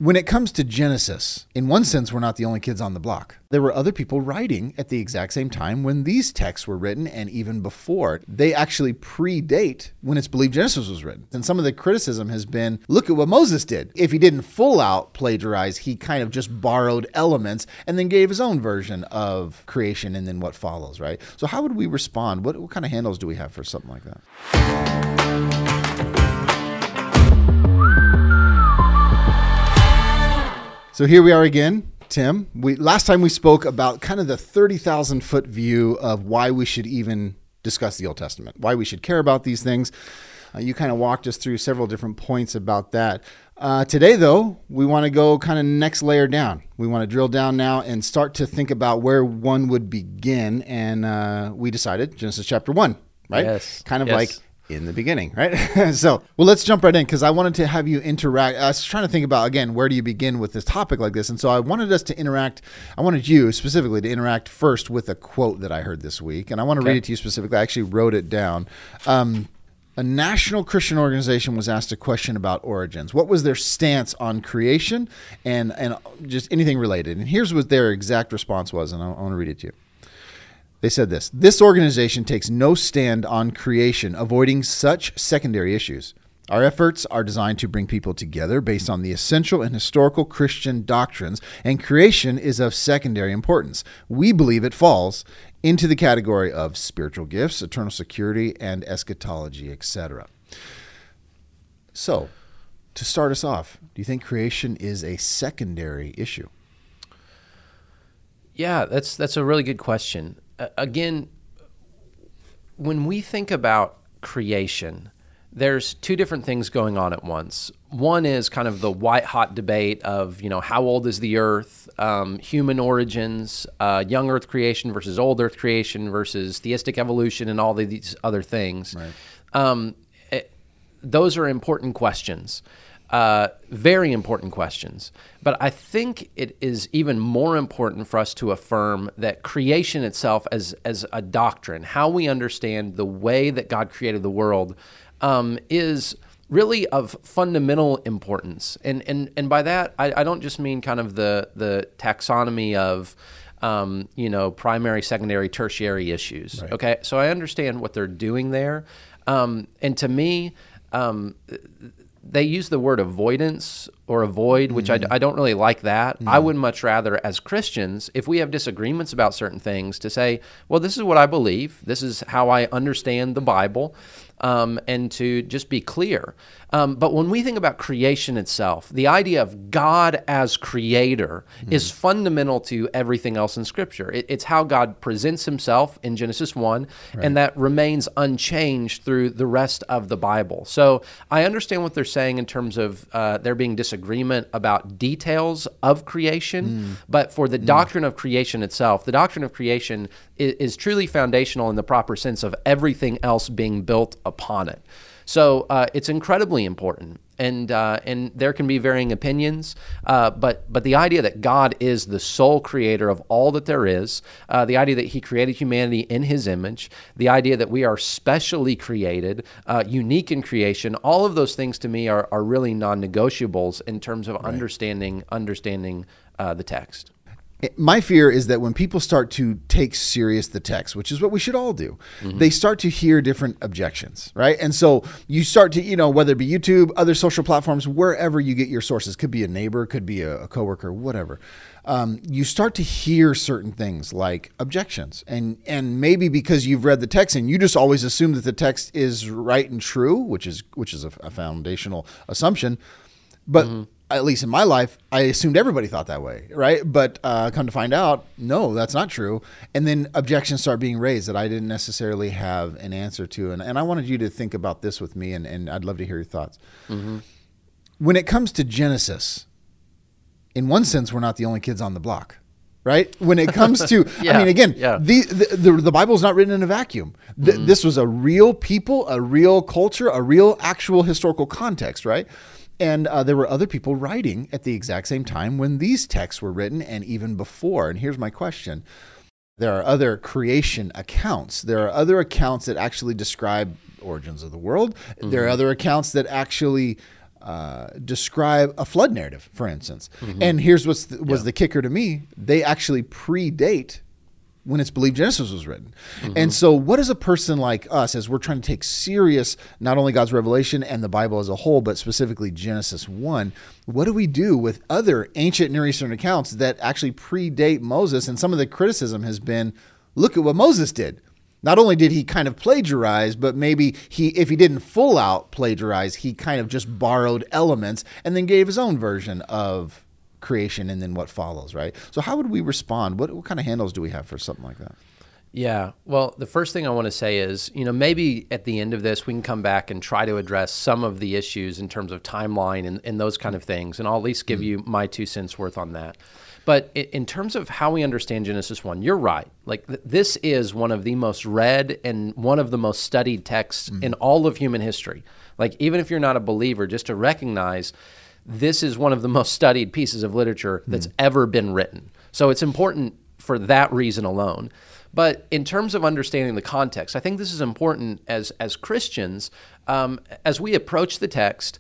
When it comes to Genesis, in one sense, we're not the only kids on the block. There were other people writing at the exact same time when these texts were written and even before. They actually predate when it's believed Genesis was written. And some of the criticism has been, look at what Moses did. If he didn't full out plagiarize, he kind of just borrowed elements and then gave his own version of creation and then what follows, right? So how would we respond? What kind of handles do we have for something like that? So here we are again, Tim. Last time we spoke about kind of the 30,000 foot view of why we should even discuss the Old Testament, why we should care about these things. You kind of walked us through several different points about that. Today, though, we want to go kind of next layer down. We want to drill down now and start to think about where one would begin. And we decided Genesis chapter 1, right? Yes. Kind of Yes. like in the beginning, right? So, well, let's jump right in because I wanted to have you interact. I was trying to think about, again, where do you begin with this topic like this? And so I wanted us to interact. I wanted you specifically to interact first with a quote that I heard this week. And I want to read it to you specifically. I actually wrote it down. A national Christian organization was asked a question about origins. What was their stance on creation and just anything related? And here's what their exact response was, and I want to read it to you. They said this: "This organization takes no stand on creation, avoiding such secondary issues. Our efforts are designed to bring people together based on the essential and historical Christian doctrines, and creation is of secondary importance. We believe it falls into the category of spiritual gifts, eternal security, and eschatology, etc." So, to start us off, do you think creation is a secondary issue? Yeah, that's a really good question. Again, when we think about creation, there's two different things going on at once. One is kind of the white-hot debate of, how old is the earth, human origins, young earth creation versus old earth creation versus theistic evolution and all these other things. Right. Those are important questions. Very important questions. But I think it is even more important for us to affirm that creation itself as a doctrine, how we understand the way that God created the world, is really of fundamental importance. And by that, I don't just mean kind of the taxonomy of primary, secondary, tertiary issues. Right. Okay, so I understand what they're doing there. And to me, they use the word avoidance or avoid, which I don't really like that. I would much rather, as Christians, if we have disagreements about certain things, to say, well, this is what I believe. This is how I understand the Bible, and to just be clear. But when we think about creation itself, the idea of God as creator is fundamental to everything else in Scripture. It's how God presents himself in Genesis 1, right, and that remains unchanged through the rest of the Bible. So I understand what they're saying in terms of there being disagreement about details of creation, but for the doctrine of creation itself, the doctrine of creation is truly foundational in the proper sense of everything else being built upon it. So it's incredibly important, and there can be varying opinions, but the idea that God is the sole creator of all that there is, the idea that he created humanity in his image, the idea that we are specially created, unique in creation, all of those things to me are really non-negotiables in terms of understanding the text. My fear is that when people start to take serious the text, which is what we should all do, they start to hear different objections, right? And so you start to, whether it be YouTube, other social platforms, wherever you get your sources, could be a neighbor, could be a coworker, whatever. You start to hear certain things like objections. And maybe because you've read the text and you just always assume that the text is right and true, which is a foundational assumption. But at least in my life, I assumed everybody thought that way, right? But come to find out, no, that's not true. And then objections start being raised that I didn't necessarily have an answer to. And I wanted you to think about this with me, and I'd love to hear your thoughts. When it comes to Genesis, in one sense, we're not the only kids on the block, right? When it comes to, the Bible is not written in a vacuum. This was a real people, a real culture, a real actual historical context, right? And there were other people writing at the exact same time when these texts were written and even before. And here's my question. There are other creation accounts. There are other accounts that actually describe origins of the world. There are other accounts that actually describe a flood narrative, for instance. And here's was the kicker to me. They actually predate when it's believed Genesis was written. And so what does a person like us, as we're trying to take serious not only God's revelation and the Bible as a whole, but specifically Genesis 1, what do we do with other ancient Near Eastern accounts that actually predate Moses? And some of the criticism has been, look at what Moses did. Not only did he kind of plagiarize, but maybe if he didn't full out plagiarize, he kind of just borrowed elements and then gave his own version of creation and then what follows, right? So how would we respond? What kind of handles do we have for something like that? Yeah. Well, the first thing I want to say is, maybe at the end of this, we can come back and try to address some of the issues in terms of timeline and those kind of things. And I'll at least give you my 2 cents worth on that. But in terms of how we understand Genesis 1, you're right. Like this is one of the most read and one of the most studied texts in all of human history. Like even if you're not a believer, just to recognize this is one of the most studied pieces of literature that's ever been written. So it's important for that reason alone. But in terms of understanding the context, I think this is important as Christians. As we approach the text,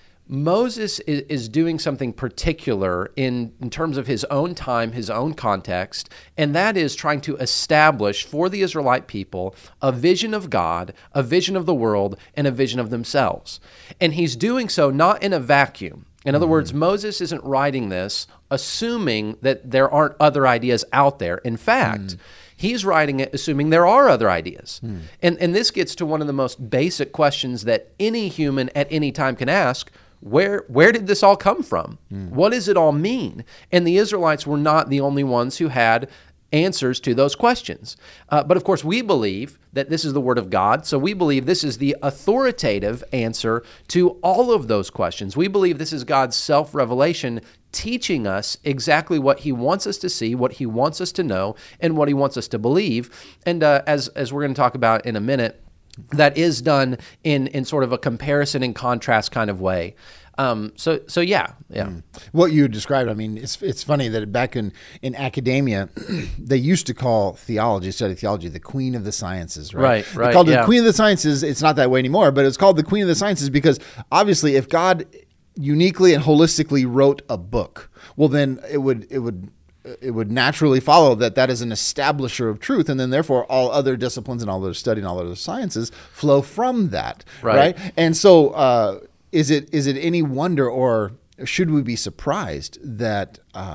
Moses is doing something particular in terms of his own time, his own context, and that is trying to establish for the Israelite people a vision of God, a vision of the world, and a vision of themselves. And he's doing so not in a vacuum. In other words, Moses isn't writing this assuming that there aren't other ideas out there. In fact, he's writing it assuming there are other ideas. And this gets to one of the most basic questions that any human at any time can ask. Where did this all come from? What does it all mean? And the Israelites were not the only ones who had answers to those questions. But of course, we believe that this is the Word of God, so we believe this is the authoritative answer to all of those questions. We believe this is God's self-revelation teaching us exactly what He wants us to see, what He wants us to know, and what He wants us to believe. And as we're going to talk about in a minute, that is done in sort of a comparison and contrast kind of way. So yeah. What you described, I mean, it's funny that back in academia, they used to call study theology, the queen of the sciences, right? Right. They called it the queen of the sciences. It's not that way anymore, but it's called the queen of the sciences because obviously if God uniquely and holistically wrote a book, well, then it would naturally follow that is an establisher of truth, and then therefore all other disciplines and all other study and all other sciences flow from that, right? And so is it any wonder, or should we be surprised that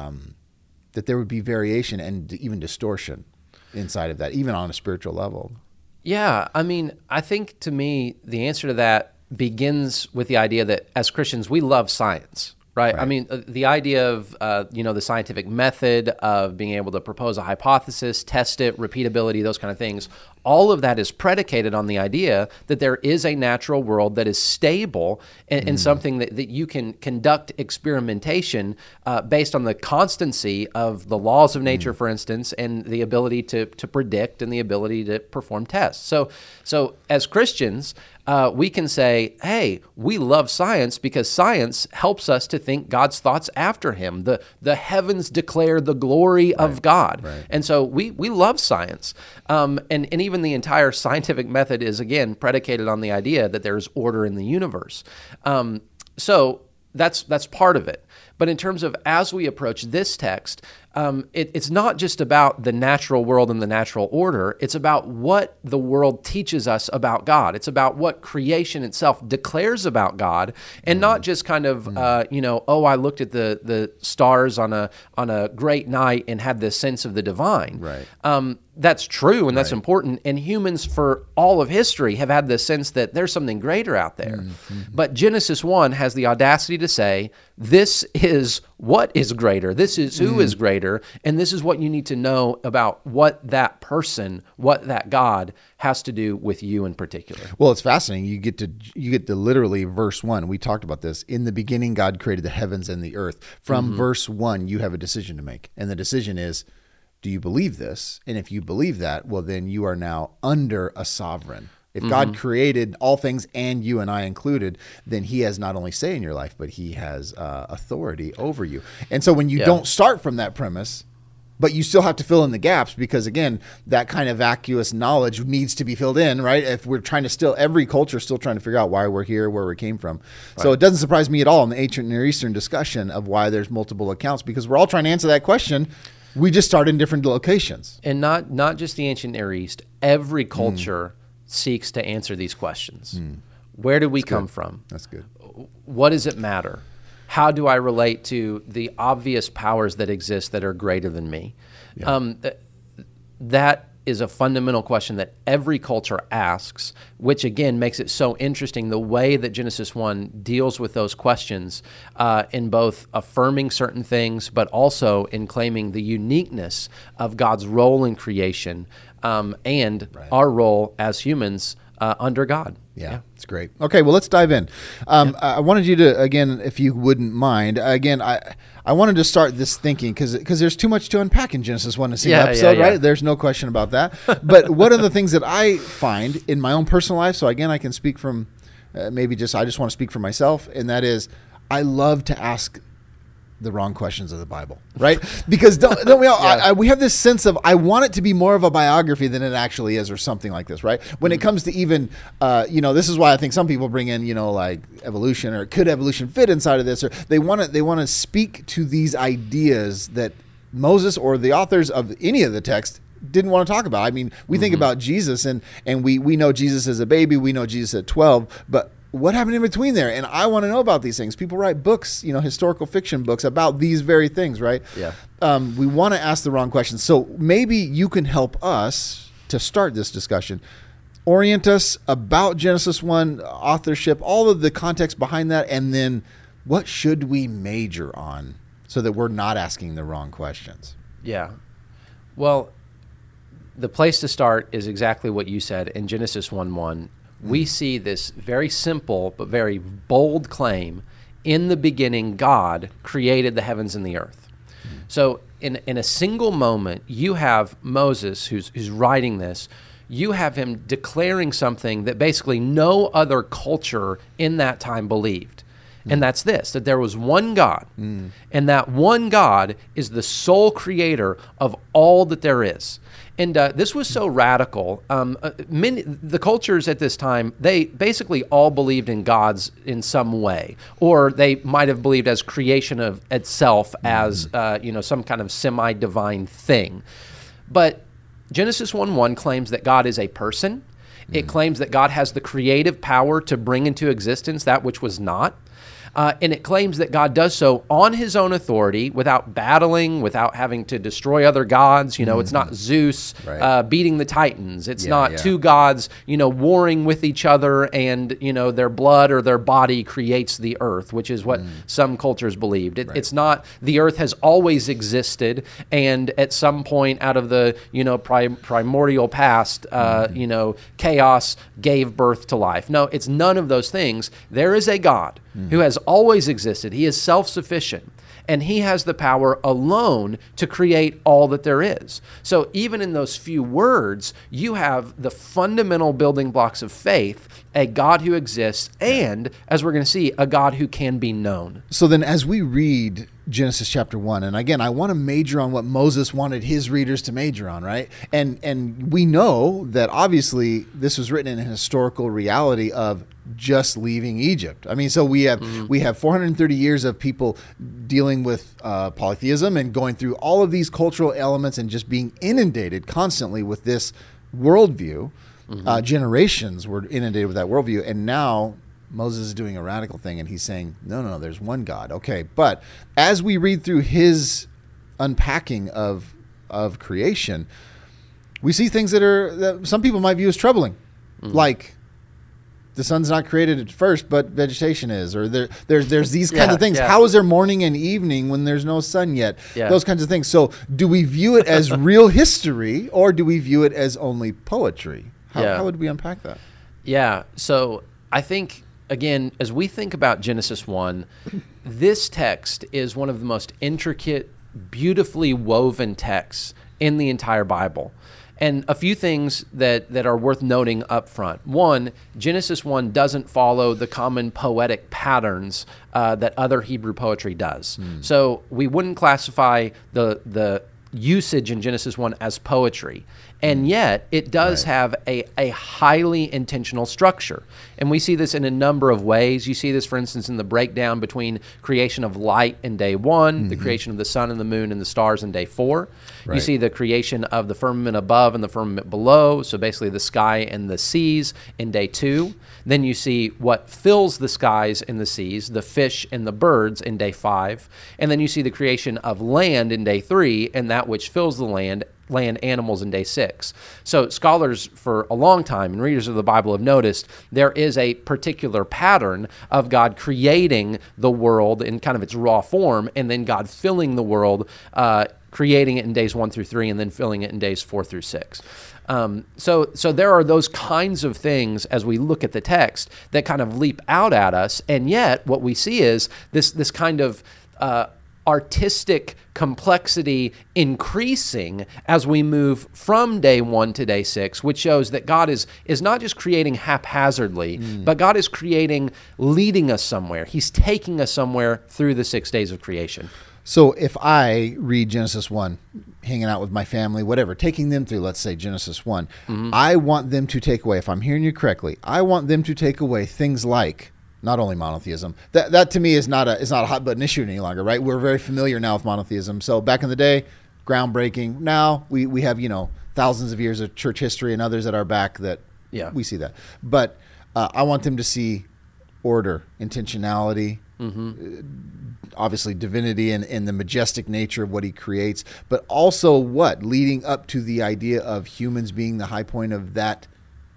that there would be variation and even distortion inside of that, even on a spiritual level? Yeah, I mean, I think to me the answer to that begins with the idea that as Christians we love science. Right. I mean, the idea of, the scientific method of being able to propose a hypothesis, test it, repeatability, those kind of things, all of that is predicated on the idea that there is a natural world that is stable and something that you can conduct experimentation based on the constancy of the laws of nature, for instance, and the ability to predict and the ability to perform tests. So as Christians, we can say, hey, we love science because science helps us to think God's thoughts after Him. The heavens declare the glory of God. Right. And so we love science. And even the entire scientific method is, again, predicated on the idea that there's order in the universe. So that's part of it. But in terms of as we approach this text, it's not just about the natural world and the natural order. It's about what the world teaches us about God. It's about what creation itself declares about God, and not just kind of, I looked at the stars on a great night and had this sense of the divine. Right. That's true, and that's important. And humans for all of history have had this sense that there's something greater out there. But Genesis 1 has the audacity to say, this is what is greater. This is who is greater. And this is what you need to know about what that person, what that God has to do with you in particular. Well, it's fascinating. You get to literally verse 1. We talked about this. In the beginning, God created the heavens and the earth. From verse 1, you have a decision to make. And the decision is, do you believe this? And if you believe that, well, then you are now under a sovereign. If God created all things and you and I included, then He has not only say in your life, but He has authority over you. And so when you don't start from that premise, but you still have to fill in the gaps because, again, that kind of vacuous knowledge needs to be filled in, right? If we're trying to every culture is still trying to figure out why we're here, where we came from. Right. So it doesn't surprise me at all in the ancient Near Eastern discussion of why there's multiple accounts, because we're all trying to answer that question. We just start in different locations. And not just the ancient Near East. Every culture seeks to answer these questions. Where do we come from? That's good. What does it matter? How do I relate to the obvious powers that exist that are greater than me? Yeah. That is a fundamental question that every culture asks, which again makes it so interesting the way that Genesis 1 deals with those questions in both affirming certain things, but also in claiming the uniqueness of God's role in creation and our role as humans under God. Yeah, it's great. Okay, well, let's dive in. I wanted you to, again, if you wouldn't mind, again, I wanted to start this thinking because there's too much to unpack in Genesis 1 in a single episode, right? There's no question about that. But one of the things that I find in my own personal life, so again, I can speak from I just want to speak for myself, and that is I love to ask the wrong questions of the Bible, right? Because don't we all, we have this sense of, I want it to be more of a biography than it actually is, or something like this, right? When it comes to even, this is why I think some people bring in, like evolution, or could evolution fit inside of this, or they want to speak to these ideas that Moses or the authors of any of the text didn't want to talk about. I mean, we think about Jesus and we know Jesus as a baby, we know Jesus at 12, but what happened in between there? And I want to know about these things. People write books, historical fiction books about these very things, right? Yeah. We want to ask the wrong questions. So maybe you can help us to start this discussion. Orient us about Genesis 1 authorship, all of the context behind that, and then what should we major on so that we're not asking the wrong questions? Yeah. Well, the place to start is exactly what you said in Genesis 1:1. We see this very simple but very bold claim: in the beginning, God created the heavens and the earth. So in a single moment, you have Moses, who's writing this, you have him declaring something that basically no other culture in that time believed. And that's this, that there was one God, and that one God is the sole creator of all that there is. And this was so radical. The cultures at this time, they basically all believed in gods in some way, or they might have believed as creation of itself as some kind of semi-divine thing. But Genesis 1:1 claims that God is a person. It claims that God has the creative power to bring into existence that which was not. And it claims that God does so on his own authority, without battling, without having to destroy other gods. It's not Zeus beating the Titans. It's not two gods, warring with each other, and, their blood or their body creates the earth, which is what some cultures believed. It's not the earth has always existed, and at some point out of the, primordial past, chaos gave birth to life. No, it's none of those things. There is a God who has always existed. He is self-sufficient, and he has the power alone to create all that there is. So even in those few words, you have the fundamental building blocks of faith: a God who exists, and, as we're going to see, a God who can be known. So then as we read Genesis chapter 1, and again, I want to major on what Moses wanted his readers to major on, right? And we know that obviously this was written in a historical reality of just leaving Egypt. I mean, so we have 430 years of people dealing with polytheism and going through all of these cultural elements and just being inundated constantly with this worldview. Generations were inundated with that worldview, and now Moses is doing a radical thing, and he's saying, no, there's one God. Okay, but as we read through his unpacking of creation, we see things that some people might view as troubling, like the sun's not created at first, but vegetation is, or there's these kinds of things. How is there morning and evening when there's no sun yet? Those kinds of things. So do we view it as real history, or do we view it as only poetry? How would we unpack that? Yeah, so I think, again, as we think about Genesis 1, this text is one of the most intricate, beautifully woven texts in the entire Bible. And a few things that are worth noting up front. One, Genesis 1 doesn't follow the common poetic patterns that other Hebrew poetry does. So we wouldn't classify the usage in Genesis 1 as poetry. And yet, it does have a highly intentional structure. And we see this in a number of ways. You see this, for instance, in the breakdown between creation of light in day 1, the creation of the sun and the moon and the stars in day 4. You see the creation of the firmament above and the firmament below, so basically the sky and the seas in day 2. Then you see what fills the skies and the seas, the fish and the birds in day 5. And then you see the creation of land in day 3 and that which fills the land animals in day 6. So scholars for a long time and readers of the Bible have noticed there is a particular pattern of God creating the world in kind of its raw form, and then God filling the world, creating it in days 1 through 3, and then filling it in days 4 through 6. So there are those kinds of things as we look at the text that kind of leap out at us, and yet what we see is this kind of artistic complexity increasing as we move from day 1 to day 6, which shows that God is not just creating haphazardly, but God is leading us somewhere. He's taking us somewhere through the 6 days of creation. So if I read Genesis 1, hanging out with my family, whatever, taking them through, let's say, Genesis 1, I want them to take away, if I'm hearing you correctly, I want them to take away things like not only monotheism. That to me is not a hot button issue any longer, right? We're very familiar now with monotheism. So back in the day, groundbreaking. Now we have, thousands of years of church history and others at our back that we see that. But I want them to see order, intentionality, obviously divinity and the majestic nature of what he creates, but also leading up to the idea of humans being the high point of that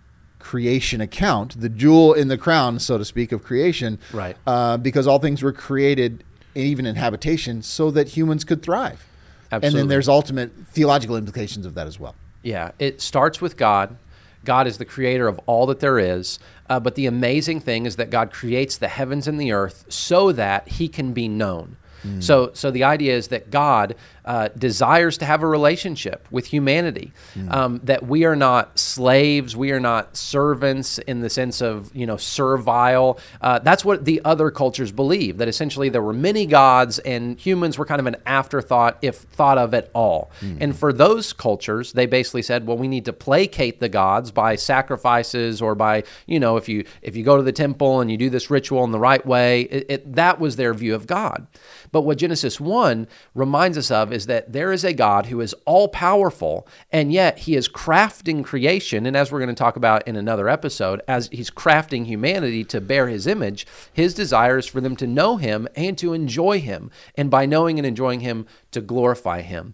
creation account, the jewel in the crown, so to speak, of creation, right? Because all things were created, even in habitation, so that humans could thrive. Absolutely. And then there's ultimate theological implications of that as well. Yeah, it starts with God. God is the creator of all that there is, but the amazing thing is that God creates the heavens and the earth so that he can be known. So the idea is that God desires to have a relationship with humanity, that we are not slaves, we are not servants in the sense of, servile. That's what the other cultures believe, that essentially there were many gods and humans were kind of an afterthought if thought of at all. And for those cultures, they basically said, well, we need to placate the gods by sacrifices or by, if you go to the temple and you do this ritual in the right way, that was their view of God. But what Genesis 1 reminds us of is that there is a God who is all-powerful, and yet he is crafting creation, and as we're going to talk about in another episode, as he's crafting humanity to bear his image, his desire is for them to know him and to enjoy him, and by knowing and enjoying him, to glorify him.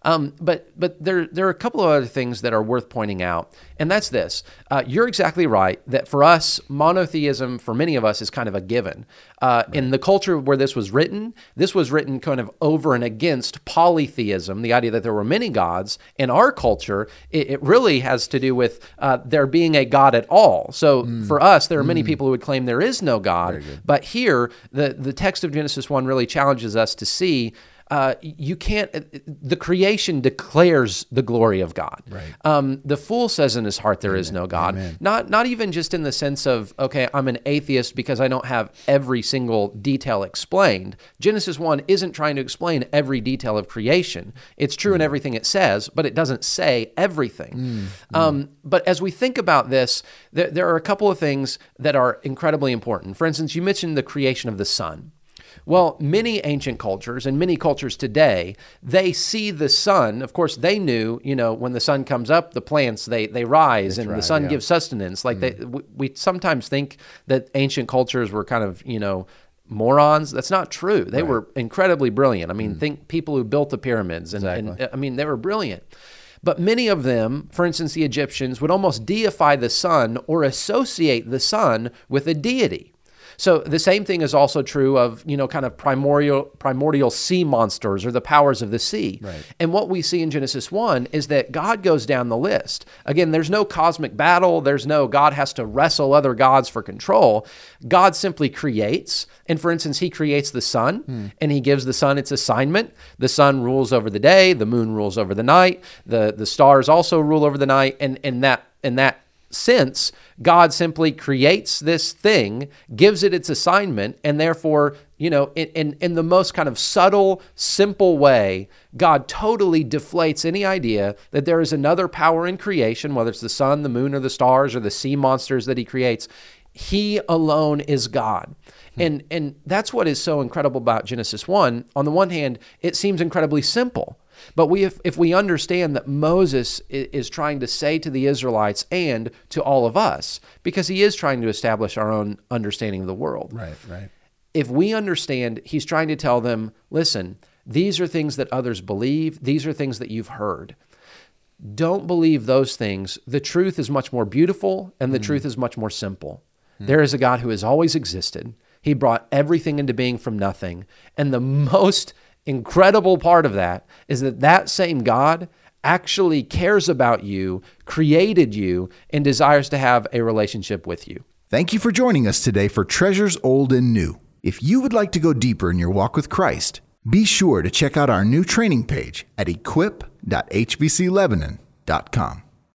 But there are a couple of other things that are worth pointing out, and that's this. You're exactly right that for us, monotheism, for many of us, is kind of a given. In the culture where this was written kind of over and against polytheism, the idea that there were many gods. In our culture, it really has to do with there being a God at all. So for us, there are many people who would claim there is no God. But here, the text of Genesis 1 really challenges us to see you can't, the creation declares the glory of God. Right. The fool says in his heart there is no God. Amen. Not even just in the sense of, okay, I'm an atheist because I don't have every single detail explained. Genesis 1 isn't trying to explain every detail of creation. It's true in everything it says, but it doesn't say everything. But as we think about this, there are a couple of things that are incredibly important. For instance, you mentioned the creation of the sun. Well, many ancient cultures and many cultures today, they see the sun. Of course, they knew, when the sun comes up, the plants, they rise. That's and the sun gives sustenance. Like we sometimes think that ancient cultures were kind of, morons. That's not true. They were incredibly brilliant. I mean, think people who built the pyramids. And I mean, they were brilliant. But many of them, for instance, the Egyptians, would almost deify the sun or associate the sun with a deity. So the same thing is also true of, kind of primordial sea monsters or the powers of the sea. Right. And what we see in Genesis 1 is that God goes down the list. Again, there's no cosmic battle. There's no God has to wrestle other gods for control. God simply creates. And for instance, he creates the sun and he gives the sun its assignment. The sun rules over the day. The moon rules over the night. The stars also rule over the night. And in that sense, God simply creates this thing, gives it its assignment, and therefore You know, in the most kind of subtle, simple way, God totally deflates any idea that there is another power in creation, whether it's the sun, the moon, or the stars, or the sea monsters that he creates. He alone is God. And that's what is so incredible about Genesis 1. On the one hand, it seems incredibly simple. But if we understand that Moses is trying to say to the Israelites and to all of us, because he is trying to establish our own understanding of the world. Right. If we understand, he's trying to tell them, listen, these are things that others believe. These are things that you've heard. Don't believe those things. The truth is much more beautiful, and the truth is much more simple. There is a God who has always existed. He brought everything into being from nothing. And the most incredible part of that is that same God actually cares about you, created you, and desires to have a relationship with you. Thank you for joining us today for Treasures Old and New. If you would like to go deeper in your walk with Christ, be sure to check out our new training page at equip.hbclebanon.com.